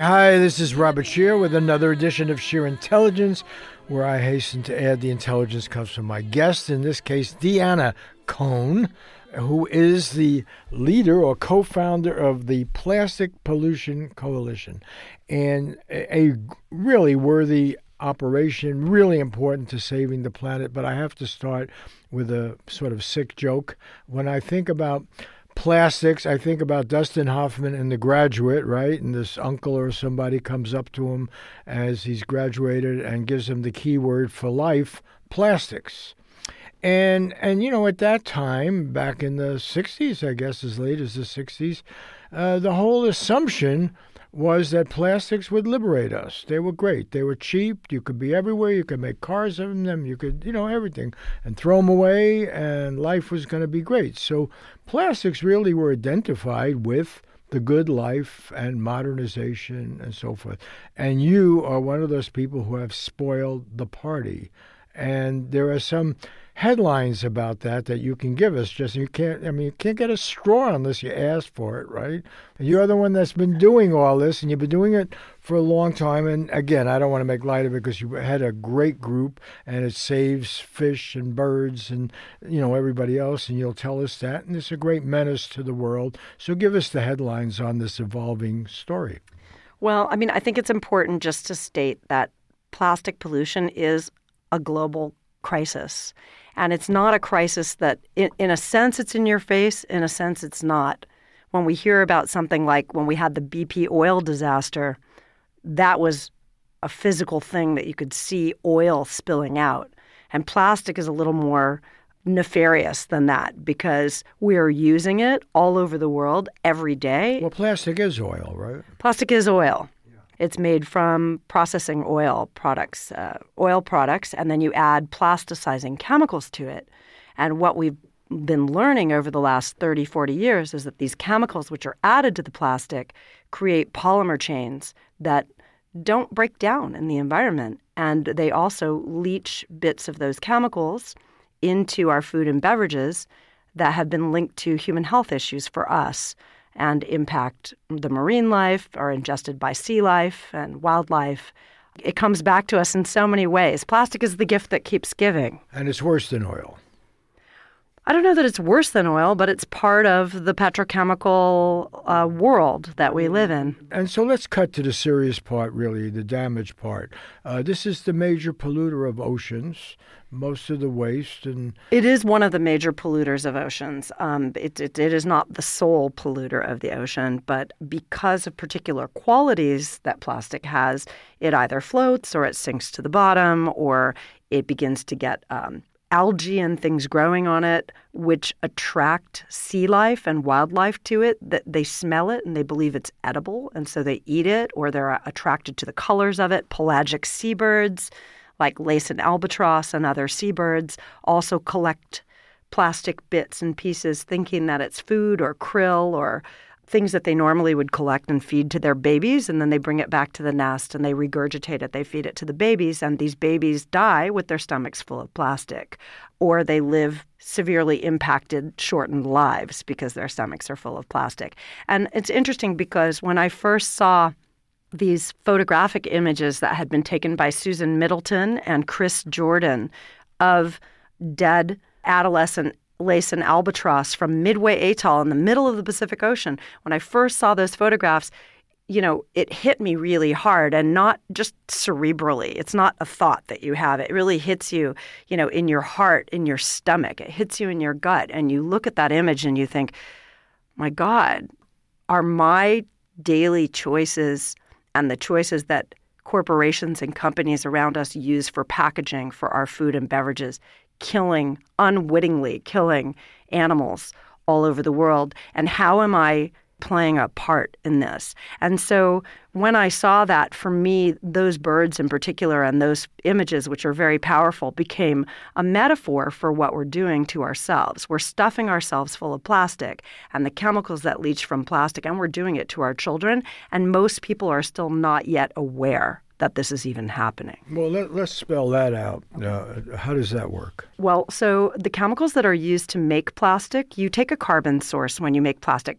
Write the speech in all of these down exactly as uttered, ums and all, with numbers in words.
Hi, this is Robert Scheer with another edition of Scheer Intelligence, where I hasten to add the intelligence comes from my guest, in this case, Deanna Cohn, who is the leader or co-founder of the Plastic Pollution Coalition, and a really worthy operation, really important to saving the planet. But I have to start with a sort of sick joke. When I think about plastics, I think about Dustin Hoffman in The Graduate, right? And this uncle or somebody comes up to him as he's graduated and gives him the key word for life, plastics. And, and you know, at that time, back in the sixties, I guess as late as the sixties, uh, the whole assumption was that plastics would liberate us. They were great. They were cheap. You could be everywhere. You could make cars of them. You could, you know, everything. And throw them away, and life was going to be great. So plastics really were identified with the good life and modernization and so forth. And you are one of those people who have spoiled the party. And there are some headlines about that that you can give us. Just you can't. I mean, you can't get a straw unless you ask for it, right? And you're the one that's been doing all this, and you've been doing it for a long time. And again, I don't want to make light of it because you had a great group, and it saves fish and birds and you know everybody else. And you'll tell us that, and it's a great menace to the world. So give us the headlines on this evolving story. Well, I mean, I think it's important just to state that plastic pollution is a global crisis. And it's not a crisis that, in, in a sense, it's in your face. In a sense, it's not. When we hear about something like when we had the B P oil disaster, that was a physical thing that you could see oil spilling out. And plastic is a little more nefarious than that because we're using it all over the world every day. Well, plastic is oil, right? Plastic is oil. It's made from processing oil products, uh, oil products, and then you add plasticizing chemicals to it. And what we've been learning over the last thirty, forty years is that these chemicals, which are added to the plastic, create polymer chains that don't break down in the environment. And they also leach bits of those chemicals into our food and beverages that have been linked to human health issues for us, and impact the marine life, are ingested by sea life and wildlife. It comes back to us in so many ways. Plastic is the gift that keeps giving. And it's worse than oil. I don't know that it's worse than oil, but it's part of the petrochemical uh, world that we live in. And so let's cut to the serious part, really, the damage part. Uh, this is the major polluter of oceans, most of the waste. And it is one of the major polluters of oceans. Um, it, it, it is not the sole polluter of the ocean, but because of particular qualities that plastic has, it either floats or it sinks to the bottom or it begins to get um, algae and things growing on it, which attract sea life and wildlife to it. That they smell it and they believe it's edible, and so they eat it, or they're attracted to the colors of it. Pelagic seabirds like lace and albatross and other seabirds also collect plastic bits and pieces thinking that it's food or krill or things that they normally would collect and feed to their babies, and then they bring it back to the nest and they regurgitate it. They feed it to the babies, and these babies die with their stomachs full of plastic, or they live severely impacted, shortened lives because their stomachs are full of plastic. And it's interesting because when I first saw these photographic images that had been taken by Susan Middleton and Chris Jordan of dead adolescent lace and albatross from Midway Atoll in the middle of the Pacific Ocean. When I first saw those photographs, you know, it hit me really hard, and not just cerebrally. It's not a thought that you have. It really hits you, you know, in your heart, in your stomach. It hits you in your gut. And you look at that image and you think, my God, are my daily choices and the choices that corporations and companies around us use for packaging for our food and beverages killing, unwittingly killing animals all over the world? And how am I playing a part in this? And so when I saw that, for me, those birds in particular and those images, which are very powerful, became a metaphor for what we're doing to ourselves. We're stuffing ourselves full of plastic and the chemicals that leach from plastic, and we're doing it to our children. And most people are still not yet aware that this is even happening. Well, let, let's spell that out. Uh, how does that work? Well, so the chemicals that are used to make plastic, you take a carbon source when you make plastic.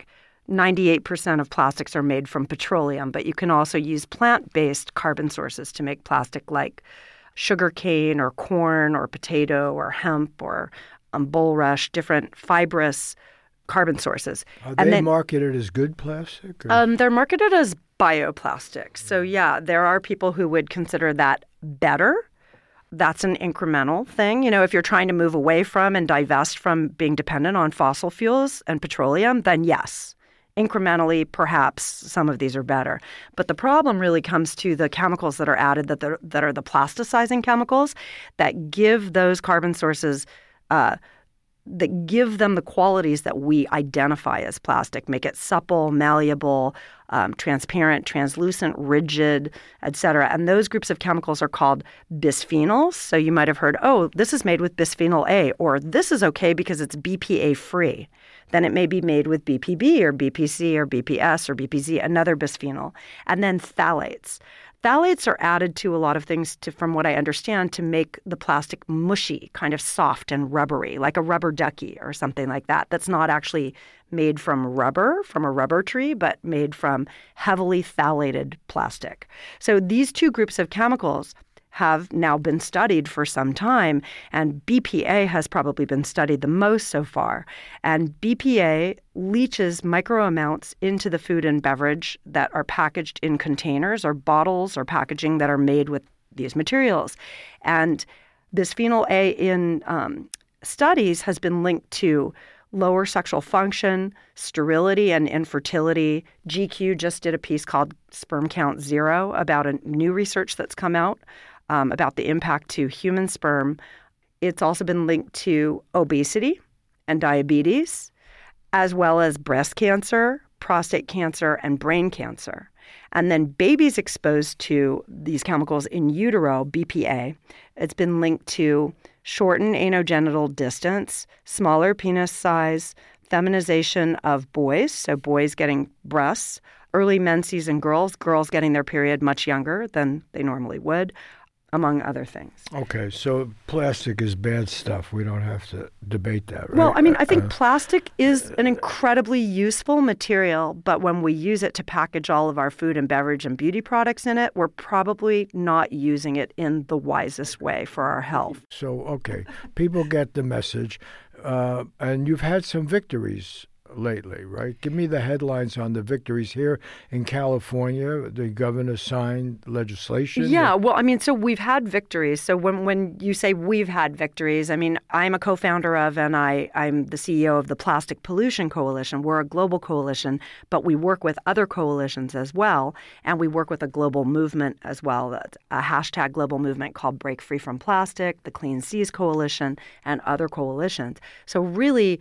ninety-eight percent of plastics are made from petroleum, but you can also use plant-based carbon sources to make plastic like sugarcane or corn or potato or hemp or um, bulrush, different fibrous carbon sources. Are and they then, marketed as good plastic? Or? Um, they're marketed as bioplastics. So yeah, there are people who would consider that better. That's an incremental thing. You know, if you're trying to move away from and divest from being dependent on fossil fuels and petroleum, then yes, incrementally, perhaps some of these are better. But the problem really comes to the chemicals that are added that, that are the plasticizing chemicals that give those carbon sources uh, that give them the qualities that we identify as plastic, make it supple, malleable, um, transparent, translucent, rigid, et cetera. And those groups of chemicals are called bisphenols. So you might have heard, oh, this is made with bisphenol A, or this is okay because it's B P A-free. Then it may be made with B P B or B P C or B P S or B P Z, another bisphenol. And then phthalates. Phthalates are added to a lot of things, to, from what I understand, to make the plastic mushy, kind of soft and rubbery, like a rubber ducky or something like that. That's not actually made from rubber, from a rubber tree, but made from heavily phthalated plastic. So these two groups of chemicals have now been studied for some time, and B P A has probably been studied the most so far. And B P A leaches micro amounts into the food and beverage that are packaged in containers or bottles or packaging that are made with these materials. And bisphenol A in um, studies has been linked to lower sexual function, sterility, and infertility. G Q just did a piece called Sperm Count Zero about a new research that's come out Um, about the impact to human sperm. It's also been linked to obesity and diabetes, as well as breast cancer, prostate cancer, and brain cancer. And then babies exposed to these chemicals in utero, B P A, it's been linked to shortened anogenital distance, smaller penis size, feminization of boys, so boys getting breasts, early menses in girls, girls getting their period much younger than they normally would, among other things. Okay, so plastic is bad stuff. We don't have to debate that, right? Well, I mean, I think uh, plastic is an incredibly useful material, but when we use it to package all of our food and beverage and beauty products in it, we're probably not using it in the wisest way for our health. So, okay, people get the message, uh, and you've had some victories lately, right? Give me the headlines on the victories here in California. The governor signed legislation. Yeah, that... well, I mean, so we've had victories. So when when you say we've had victories, I mean, I'm a co-founder of and I, I'm the C E O of the Plastic Pollution Coalition. We're a global coalition, but we work with other coalitions as well, and we work with a global movement as well, a hashtag global movement called Break Free from Plastic, the Clean Seas Coalition, and other coalitions. So really,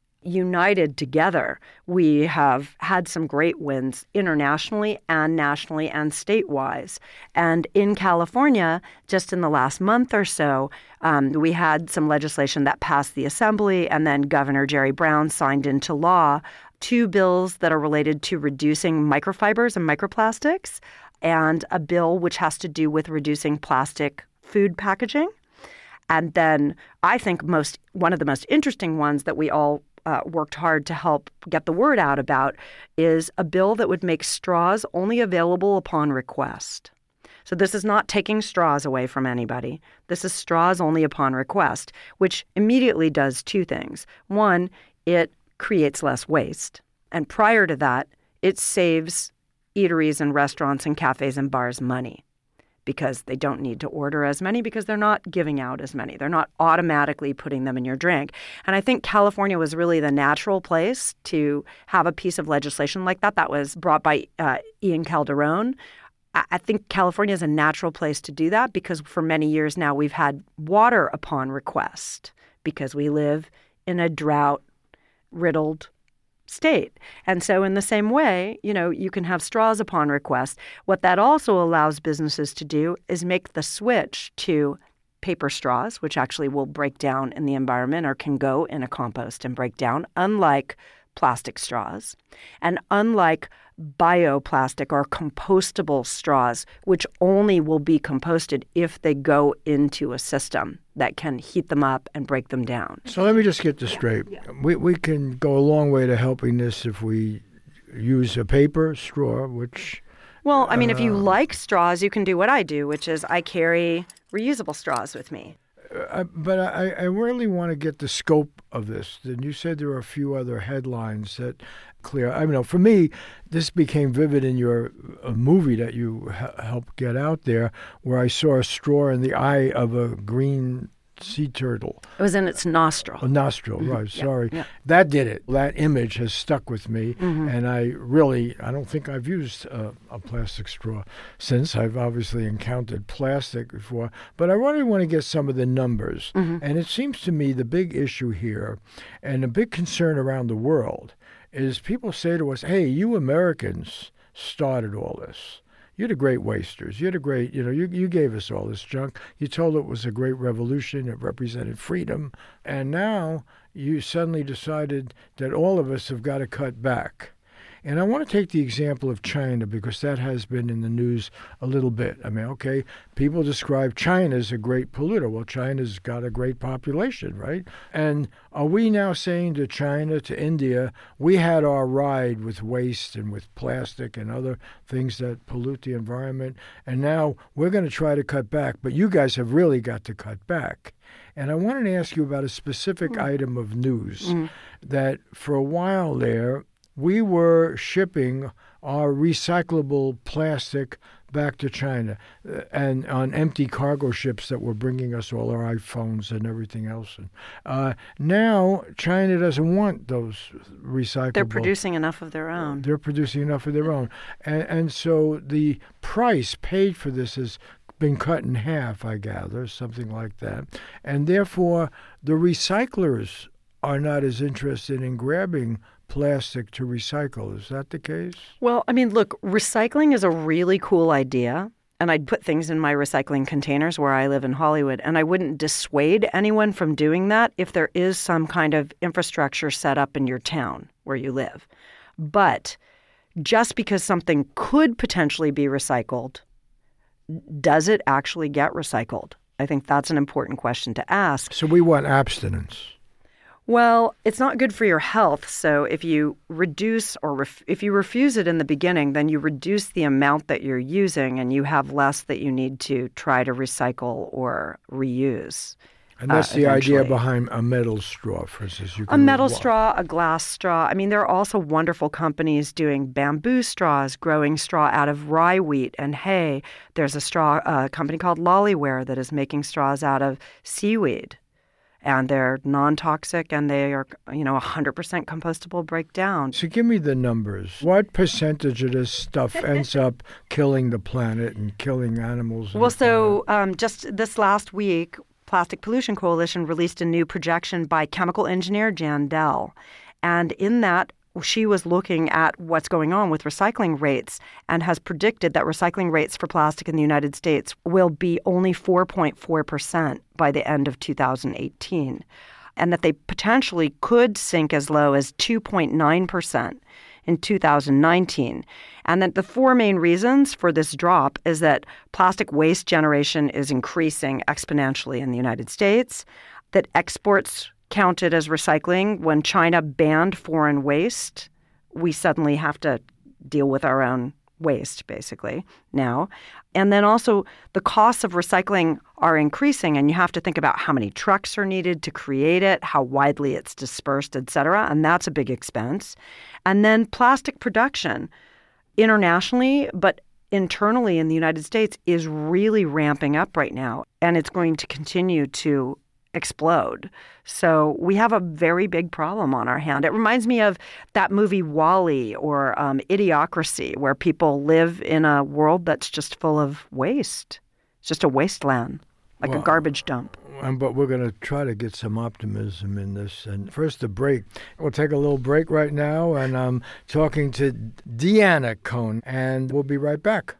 united together, we have had some great wins internationally and nationally and statewide. And in California, just in the last month or so, um, we had some legislation that passed the Assembly, and then Governor Jerry Brown signed into law two bills that are related to reducing microfibers and microplastics, and a bill which has to do with reducing plastic food packaging. And then I think most one of the most interesting ones that we all Uh, worked hard to help get the word out about is a bill that would make straws only available upon request. So this is not taking straws away from anybody. This is straws only upon request, which immediately does two things. One, it creates less waste. And prior to that, it saves eateries and restaurants and cafes and bars money, because they don't need to order as many because they're not giving out as many. They're not automatically putting them in your drink. And I think California was really the natural place to have a piece of legislation like that. That was brought by uh, Ian Calderon. I-, I think California is a natural place to do that because for many years now we've had water upon request because we live in a drought-riddled state. And so in the same way, you know, you can have straws upon request. What that also allows businesses to do is make the switch to paper straws, which actually will break down in the environment or can go in a compost and break down, unlike plastic straws. And unlike bioplastic or compostable straws, which only will be composted if they go into a system that can heat them up and break them down. So let me just get this straight. Yeah. We we can go a long way to helping this if we use a paper straw, which... Well, I mean, uh, if you like straws, you can do what I do, which is I carry reusable straws with me. Uh, but I, I really want to get the scope of this. And you said there are a few other headlines that clear. I mean, know, for me, this became vivid in your uh, movie that you h- helped get out there, where I saw a straw in the eye of a green sea turtle. It was in its nostril. A nostril, mm-hmm. right, yeah, sorry. Yeah. That did it. That image has stuck with me, mm-hmm. and I really, I don't think I've used a, a plastic straw since. I've obviously encountered plastic before, but I really want to get some of the numbers. Mm-hmm. And it seems to me the big issue here, and a big concern around the world, is people say to us, hey, you Americans started all this. You're the great wasters. You're the great, you know, you, you gave us all this junk. You told it was a great revolution. It represented freedom. And now you suddenly decided that all of us have got to cut back. And I want to take the example of China because that has been in the news a little bit. I mean, okay, people describe China as a great polluter. Well, China's got a great population, right? And are we now saying to China, to India, we had our ride with waste and with plastic and other things that pollute the environment, and now we're going to try to cut back, but you guys have really got to cut back. And I wanted to ask you about a specific mm. item of news mm. that for a while there, we were shipping our recyclable plastic back to China uh, and on empty cargo ships that were bringing us all our iPhones and everything else. And, uh, now China doesn't want those recyclable. They're producing enough of their own. They're producing enough of their own. And, and so the price paid for this has been cut in half, I gather, something like that. And therefore, the recyclers are not as interested in grabbing plastic to recycle. Is that the case? Well, I mean, look, recycling is a really cool idea. And I'd put things in my recycling containers where I live in Hollywood. And I wouldn't dissuade anyone from doing that if there is some kind of infrastructure set up in your town where you live. But just because something could potentially be recycled, does it actually get recycled? I think that's an important question to ask. So we want abstinence. Well, it's not good for your health. So if you reduce or ref- if you refuse it in the beginning, then you reduce the amount that you're using and you have less that you need to try to recycle or reuse. And that's uh, the eventually. idea behind a metal straw, for instance. You can a metal wa- straw, a glass straw. I mean, there are also wonderful companies doing bamboo straws, growing straw out of rye wheat and hay. There's a straw uh, company called Lollyware that is making straws out of seaweed. And they're non-toxic, and they are, you know, one hundred percent compostable breakdown. So give me the numbers. What percentage of this stuff ends up killing the planet and killing animals? Well, so um, just this last week, Plastic Pollution Coalition released a new projection by chemical engineer Jan Dell. And in that, she was looking at what's going on with recycling rates and has predicted that recycling rates for plastic in the United States will be only four point four percent by the end of two thousand eighteen, and that they potentially could sink as low as two point nine percent in two thousand nineteen. And that the four main reasons for this drop is that plastic waste generation is increasing exponentially in the United States, that exports counted as recycling. When China banned foreign waste, we suddenly have to deal with our own waste, basically, now. And then also the costs of recycling are increasing, and you have to think about how many trucks are needed to create it, how widely it's dispersed, et cetera, and that's a big expense. And then plastic production internationally, but internally in the United States, is really ramping up right now, and it's going to continue to explode. So we have a very big problem on our hand. It reminds me of that movie WALL-E or um, Idiocracy, where people live in a world that's just full of waste. It's just a wasteland, like well, a garbage dump. Um, but we're going to try to get some optimism in this. And first, a break. We'll take a little break right now, and I'm talking to Deanna Cohn, and we'll be right back.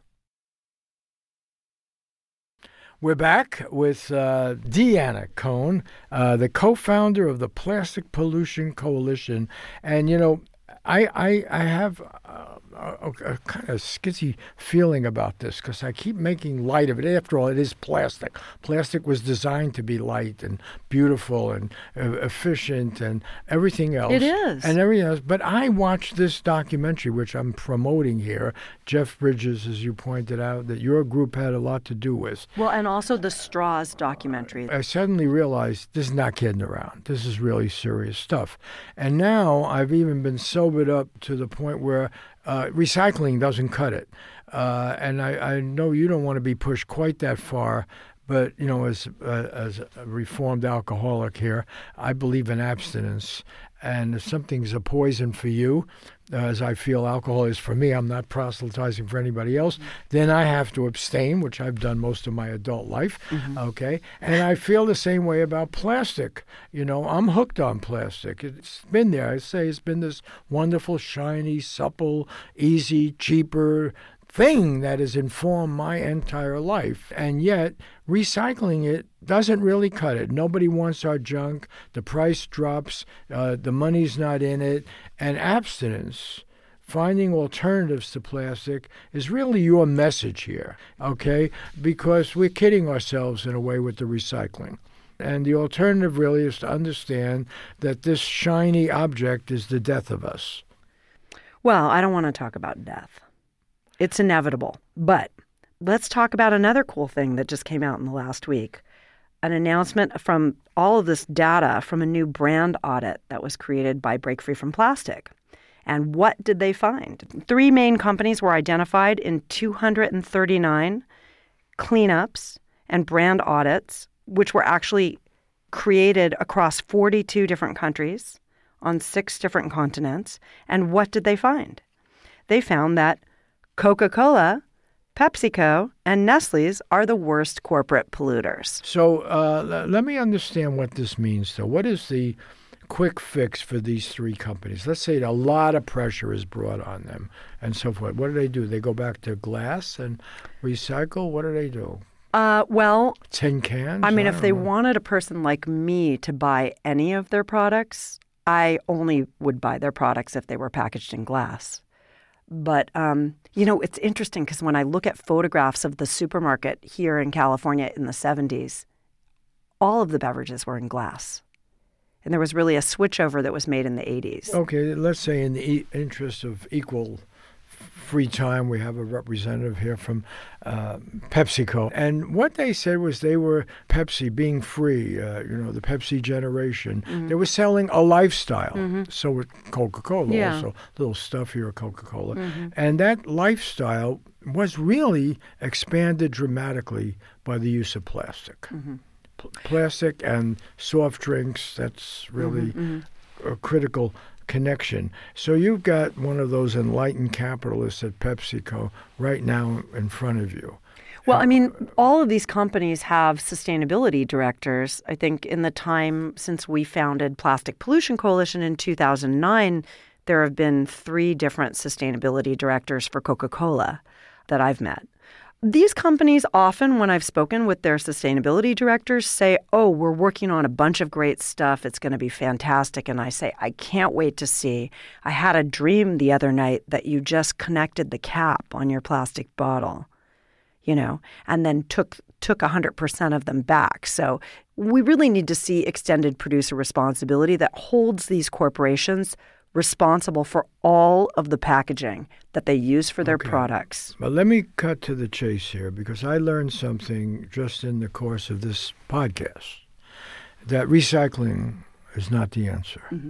We're back with uh, Deanna Cohn, uh, the co-founder of the Plastic Pollution Coalition. And, you know, I, I, I have uh, a, a kind of skizzy feeling about this because I keep making light of it. After all, it is plastic. Plastic was designed to be light and beautiful and uh, efficient and everything else. It is. And everything else. But I watched this documentary, which I'm promoting here, Jeff Bridges, as you pointed out, that your group had a lot to do with. Well, and also the Straws documentary. I suddenly realized this is not kidding around. This is really serious stuff. And now I've even been sobered up to the point where uh, recycling doesn't cut it. Uh, and I, I know you don't want to be pushed quite that far, but, you know, as, uh, as a reformed alcoholic here, I believe in abstinence. And if something's a poison for you, uh, as I feel alcohol is for me, I'm not proselytizing for anybody else, mm-hmm. then I have to abstain, which I've done most of my adult life, mm-hmm. okay? And I feel the same way about plastic. You know, I'm hooked on plastic. It's been there. I say it's been this wonderful, shiny, supple, easy, cheaper thing that has informed my entire life. And yet, recycling it doesn't really cut it. Nobody wants our junk. The price drops. Uh, the money's not in it. And abstinence, finding alternatives to plastic, is really your message here, okay? Because we're kidding ourselves in a way with the recycling. And the alternative really is to understand that this shiny object is the death of us. Well, I don't want to talk about death. It's inevitable. But let's talk about another cool thing that just came out in the last week. An announcement from all of this data from a new brand audit that was created by Break Free from Plastic. And what did they find? Three main companies were identified in two hundred thirty-nine cleanups and brand audits, which were actually created across forty-two different countries on six different continents. And what did they find? They found that Coca-Cola, PepsiCo, and Nestle's are the worst corporate polluters. So uh, l- let me understand what this means, though. What is the quick fix for these three companies? Let's say a lot of pressure is brought on them and so forth. What do they do? They go back to glass and recycle? What do they do? Uh, well, tin cans? I mean, I if they know. wanted a person like me to buy any of their products, I only would buy their products if they were packaged in glass. But, um, you know, it's interesting because when I look at photographs of the supermarket here in California in the seventies, all of the beverages were in glass. And there was really a switchover that was made in the eighties. Okay, let's say in the e- interest of equal free time, we have a representative here from uh, PepsiCo. And what they said was they were Pepsi being free, uh, you know, the Pepsi generation. Mm-hmm. They were selling a lifestyle. Mm-hmm. So with Coca-Cola yeah. also, little stuff here at Coca-Cola. Mm-hmm. And that lifestyle was really expanded dramatically by the use of plastic. Mm-hmm. P- plastic and soft drinks, that's really mm-hmm. a critical connection. So you've got one of those enlightened capitalists at PepsiCo right now in front of you. Well, I mean, all of these companies have sustainability directors. I think in the time since we founded Plastic Pollution Coalition in two thousand nine, there have been three different sustainability directors for Coca-Cola that I've met. These companies often, when I've spoken with their sustainability directors, say, oh, we're working on a bunch of great stuff. It's going to be fantastic. And I say, I can't wait to see. I had a dream the other night that you just connected the cap on your plastic bottle, you know, and then took took one hundred percent of them back. So we really need to see extended producer responsibility that holds these corporations responsible for all of the packaging that they use for their okay. products. But let me cut to the chase here, because I learned something just in the course of this podcast, that recycling is not the answer. Mm-hmm.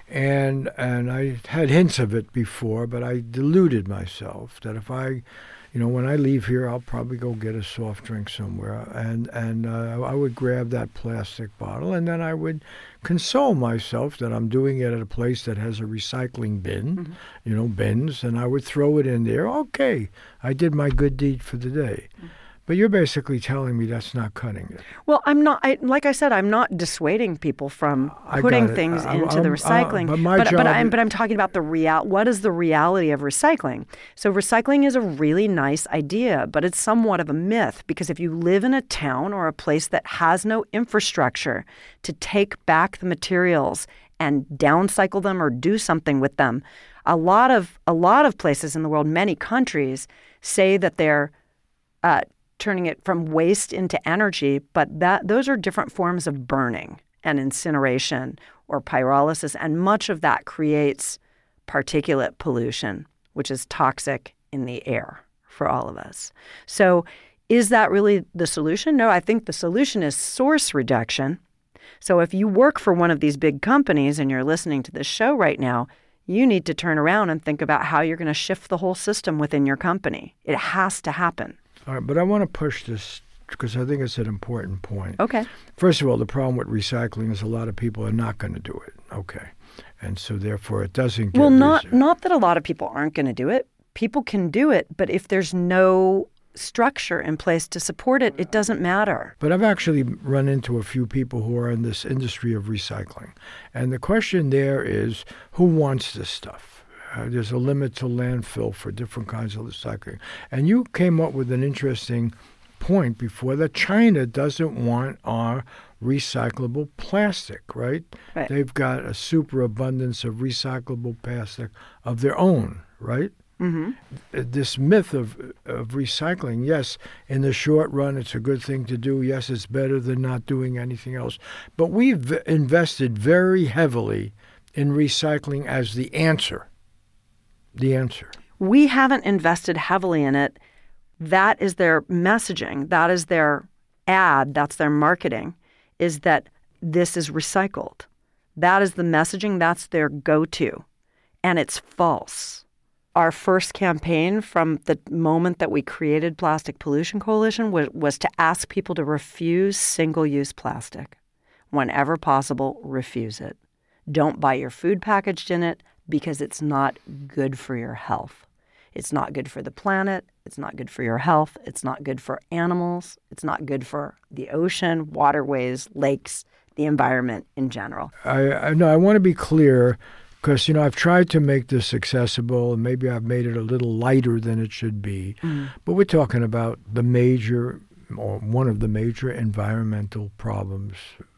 And and I had hints of it before, but I deluded myself that if I, you know, when I leave here, I'll probably go get a soft drink somewhere, and and uh, I would grab that plastic bottle, and then I would console myself that I'm doing it at a place that has a recycling bin, mm-hmm. you know, bins, and I would throw it in there. Okay, I did my good deed for the day. Mm-hmm. But you're basically telling me that's not cutting it. Well, I'm not, I, like I said, I'm not dissuading people from putting things I, into I'm, the recycling. Uh, but my but, job but, I'm, but I'm talking about the real. What is the reality of recycling? So recycling is a really nice idea, but it's somewhat of a myth, because if you live in a town or a place that has no infrastructure to take back the materials and downcycle them or do something with them. A lot of a lot of places in the world, many countries, say that they're uh, turning it from waste into energy, but that those are different forms of burning and incineration or pyrolysis, and much of that creates particulate pollution, which is toxic in the air for all of us. So is that really the solution? No, I think the solution is source reduction. So if you work for one of these big companies and you're listening to this show right now, you need to turn around and think about how you're going to shift the whole system within your company. It has to happen. All right, but I want to push this because I think it's an important point. Okay. First of all, the problem with recycling is a lot of people are not going to do it. Okay. And so therefore it doesn't get Well, not, recycled. not that a lot of people aren't going to do it. People can do it, but if there's no structure in place to support it, it doesn't matter. But I've actually run into a few people who are in this industry of recycling. And the question there is, who wants this stuff? Uh, there's a limit to landfill for different kinds of recycling. And you came up with an interesting point before that China doesn't want our recyclable plastic, right? Right. They've got a superabundance of recyclable plastic of their own, right? Mm-hmm. This myth of of recycling, yes, in the short run, it's a good thing to do. Yes, it's better than not doing anything else. But we've invested very heavily in recycling as the answer. The answer. We haven't invested heavily in it. That is their messaging. That is their ad. That's their marketing, is that this is recycled. That is the messaging. That's their go-to. And it's false. Our first campaign from the moment that we created Plastic Pollution Coalition was, was to ask people to refuse single-use plastic. Whenever possible, refuse it. Don't buy your food packaged in it because it's not good for your health. It's not good for the planet. It's not good for your health. It's not good for animals. It's not good for the ocean, waterways, lakes, the environment in general. I, I no, I want to be clear. Because, you know, I've tried to make this accessible, and maybe I've made it a little lighter than it should be. Mm. But we're talking about the major, or one of the major environmental problems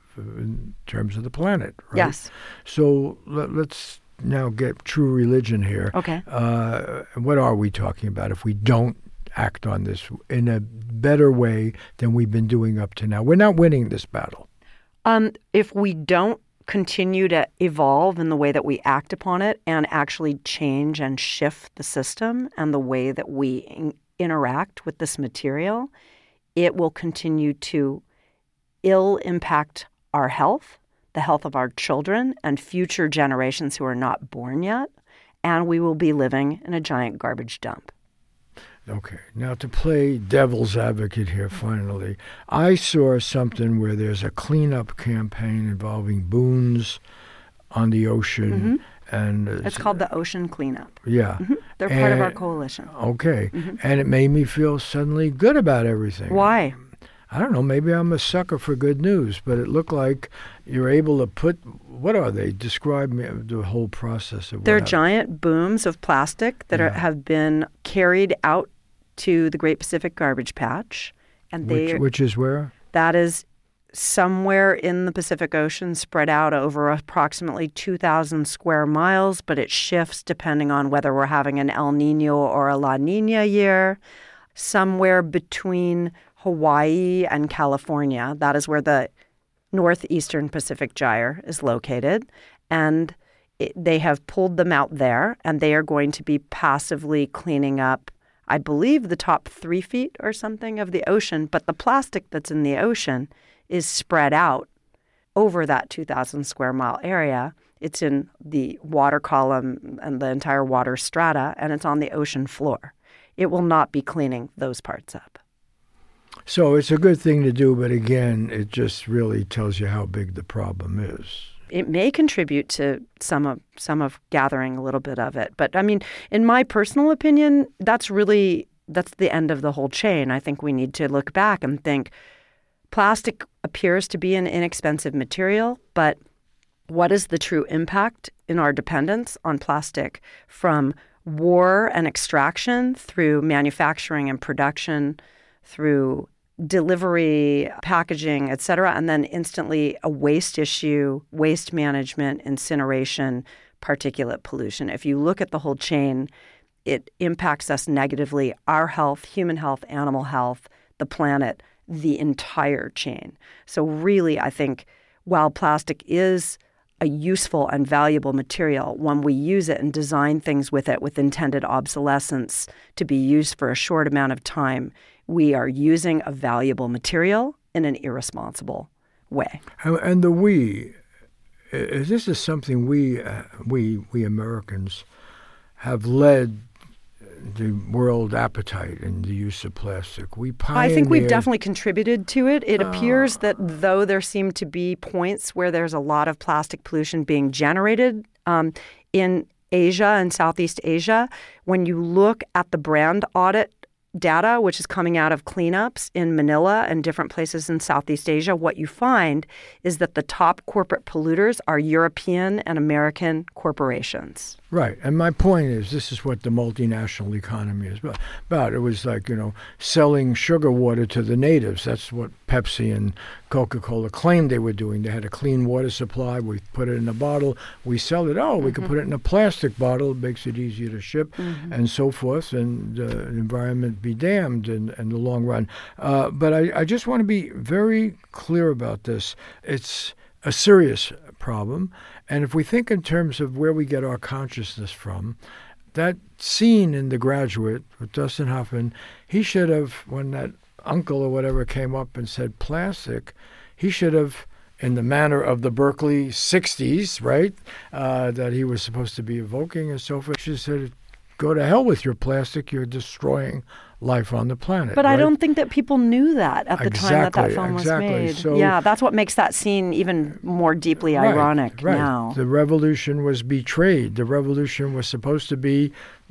in terms of the planet, right? Yes. So let, let's now get true religion here. Okay. Uh, what are we talking about if we don't act on this in a better way than we've been doing up to now? We're not winning this battle. Um, if we don't continue to evolve in the way that we act upon it and actually change and shift the system and the way that we in- interact with this material, it will continue to ill impact our health, the health of our children and future generations who are not born yet, and we will be living in a giant garbage dump. Okay. Now, to play devil's advocate here, finally, I saw something where there's a cleanup campaign involving boons on the ocean. Mm-hmm. and It's, it's called the Ocean Cleanup. Yeah. Mm-hmm. They're and, part of our coalition. Okay. Mm-hmm. And it made me feel suddenly good about everything. Why? I don't know. Maybe I'm a sucker for good news, but it looked like you're able to put, what are they? Describe me the whole process of They're what giant booms of plastic that yeah. are, have been carried out to the Great Pacific Garbage Patch. And they which, which is where? That is somewhere in the Pacific Ocean, spread out over approximately two thousand square miles, but it shifts depending on whether we're having an El Nino or a La Nina year. Somewhere between Hawaii and California, that is where the northeastern Pacific Gyre is located. And it, they have pulled them out there, and they are going to be passively cleaning up, I believe, the top three feet or something of the ocean. But the plastic that's in the ocean is spread out over that two thousand square mile area. It's in the water column and the entire water strata, and it's on the ocean floor. It will not be cleaning those parts up. So it's a good thing to do, but again, it just really tells you how big the problem is. It may contribute to some of some of gathering a little bit of it. But I mean, in my personal opinion, that's really, that's the end of the whole chain. I think we need to look back and think plastic appears to be an inexpensive material, but what is the true impact in our dependence on plastic from war and extraction through manufacturing and production, through delivery, packaging, et cetera, and then instantly a waste issue, waste management, incineration, particulate pollution. If you look at the whole chain, it impacts us negatively, our health, human health, animal health, the planet, the entire chain. So really, I think while plastic is a useful and valuable material, when we use it and design things with it with intended obsolescence to be used for a short amount of time, we are using a valuable material in an irresponsible way. And the we, this is something we, uh, we, we Americans have led the world appetite in the use of plastic. We pioneered. I think we've definitely contributed to it. It uh, appears that though there seem to be points where there's a lot of plastic pollution being generated um, in Asia and Southeast Asia, when you look at the brand audit data, which is coming out of cleanups in Manila and different places in Southeast Asia, what you find is that the top corporate polluters are European and American corporations. Right. And my point is, this is what the multinational economy is about. It was like, you know, selling sugar water to the natives. That's what Pepsi and Coca-Cola claimed they were doing. They had a clean water supply. We put it in a bottle. We sell it. Oh, we mm-hmm. can put it in a plastic bottle. It makes it easier to ship mm-hmm. and so forth. And uh, the environment be damned in, in the long run. Uh, but I, I just want to be very clear about this. It's a serious problem. And if we think in terms of where we get our consciousness from, that scene in The Graduate with Dustin Hoffman, he should have, when that uncle or whatever came up and said plastic, he should have, in the manner of the Berkeley sixties, right, uh, that he was supposed to be evoking and so forth, he should have said, go to hell with your plastic, you're destroying life on the planet. But right? I don't think that people knew that at the exactly, time that that film exactly. was made. So, yeah, that's what makes that scene even more deeply right, ironic right. now. The revolution was betrayed. The revolution was supposed to be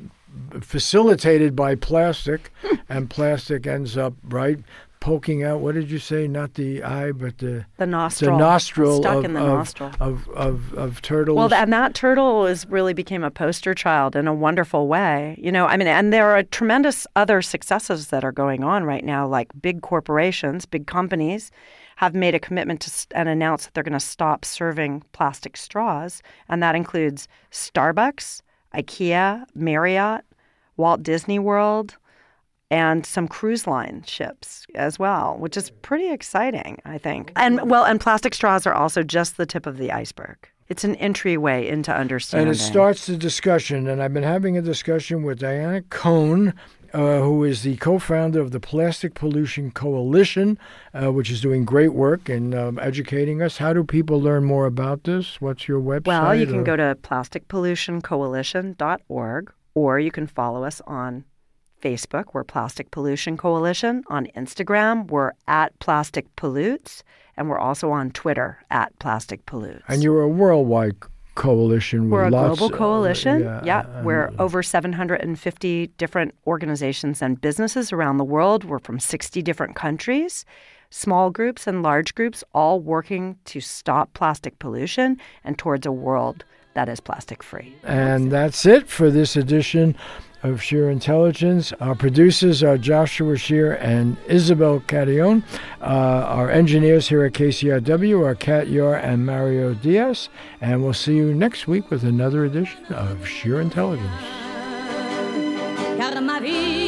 facilitated by plastic, and plastic ends up, right, poking out, what did you say, not the eye, but the the nostril, the nostril, stuck of, in the of, nostril. Of, of, of turtles. Well, and that turtle is really became a poster child in a wonderful way. You know, I mean, and there are tremendous other successes that are going on right now, like big corporations, big companies have made a commitment to and announced that they're going to stop serving plastic straws, and that includes Starbucks, IKEA, Marriott, Walt Disney World, and some cruise line ships as well, which is pretty exciting, I think. And well, and plastic straws are also just the tip of the iceberg. It's an entryway into understanding. And it starts the discussion, and I've been having a discussion with Diana Cohn, uh, who is the co-founder of the Plastic Pollution Coalition, uh, which is doing great work in um, educating us. How do people learn more about this? What's your website? Well, you can or? go to plastic pollution coalition dot org, or you can follow us on Facebook, we're Plastic Pollution Coalition. On Instagram, we're at Plastic Pollutes. And we're also on Twitter, at Plastic Pollutes. And you're a worldwide coalition. We're with a lots, global coalition. Uh, yeah, yeah. We're And, over seven hundred fifty different organizations and businesses around the world. We're from sixty different countries. Small groups and large groups, all working to stop plastic pollution and towards a world that is plastic-free. And that's it for this edition of Sheer Intelligence. Our producers are Joshua Shear and Isabel Catillon. Uh, our engineers here at K C R W are Kat Yar and Mario Diaz. And we'll see you next week with another edition of Sheer Intelligence.